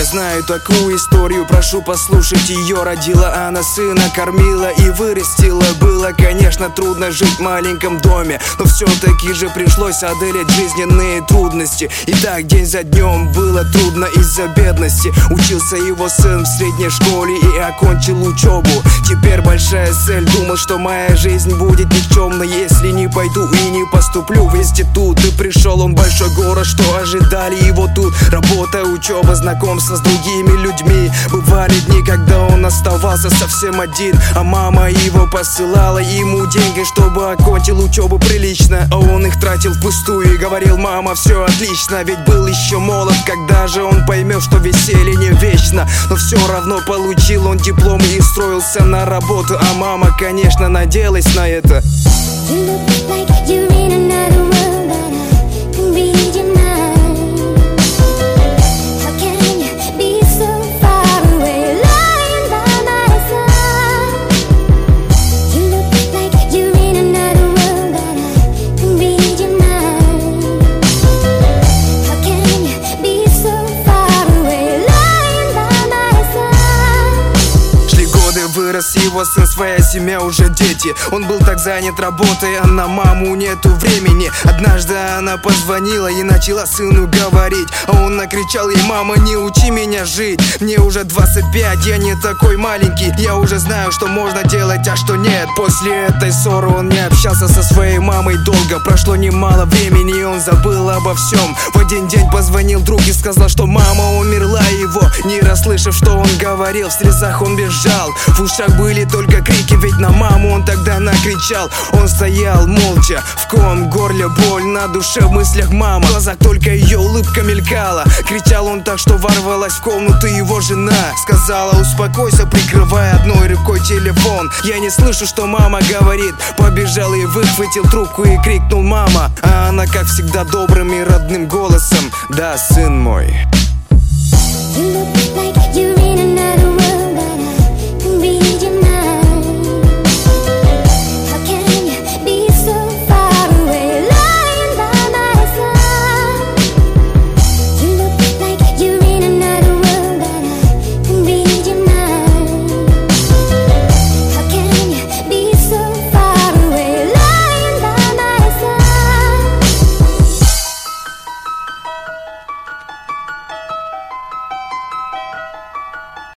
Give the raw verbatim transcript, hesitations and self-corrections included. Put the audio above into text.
знаю такую историю, прошу послушать ее. Родила она сына, кормила и вырастила. Было, конечно, трудно жить в маленьком доме, но все-таки же пришлось одолеть жизненные трудности. И так день за днем было трудно из-за бедности. Учился его сын в средней школе и окончил учебу. Теперь большая цель, думал, что моя жизнь будет никчемной, если не пойду и не поступлю в институт. И пришел он в большой город, что ожидали его тут. Работа, учеба, знакомство с другими людьми. Бывали дни, когда он оставался совсем один, а мама его посылала ему деньги, чтобы окончил учебу прилично. А он их тратил впустую и говорил: мама, все отлично. Ведь был еще молод, когда же он поймет, что веселье не вечно. Но все равно получил он диплом и устроился на работу. А мама, конечно, надеялась на это. Вырос его сын, своя семья, уже дети. Он был так занят работой, а на маму нету времени. Однажды она позвонила и начала сыну говорить, а он накричал ей: мама, не учи меня жить. Мне уже двадцать пять, я не такой маленький. Я уже знаю, что можно делать, а что нет. После этой ссоры он не общался со своей мамой долго. Прошло немало времени, и он забыл обо всем. В один день позвонил друг и сказал, что мама умерла его. Не расслышав, что он говорил, в слезах он бежал. В ушах были только крики, ведь на маму он тогда накричал. Он стоял молча, в ком горле боль, на душе в мыслях мама. В глазах только ее улыбка мелькала. Кричал он так, что ворвалась в комнату его жена. Сказала: успокойся, прикрывая одной рукой телефон. Я не слышу, что мама говорит. Побежал и выхватил трубку и крикнул: мама. А она, как всегда, добрым и родным голосом: да, сын мой. You look like